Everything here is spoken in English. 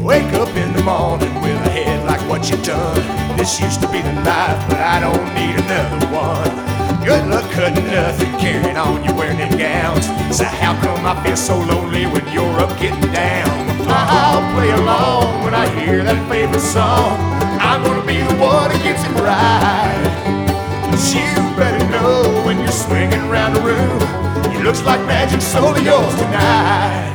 Wake up in the morning with a head like what you done. This used to be the life, but I don't need another one. Good luck cutting nothing, carrying on, you're wearing them gowns. So how come I feel so lonely when you're up getting down? I'll play along when I hear that favorite song. I'm gonna be the one that gets it right. But you better know when you're swinging around the room, it looks like magic's all yours tonight.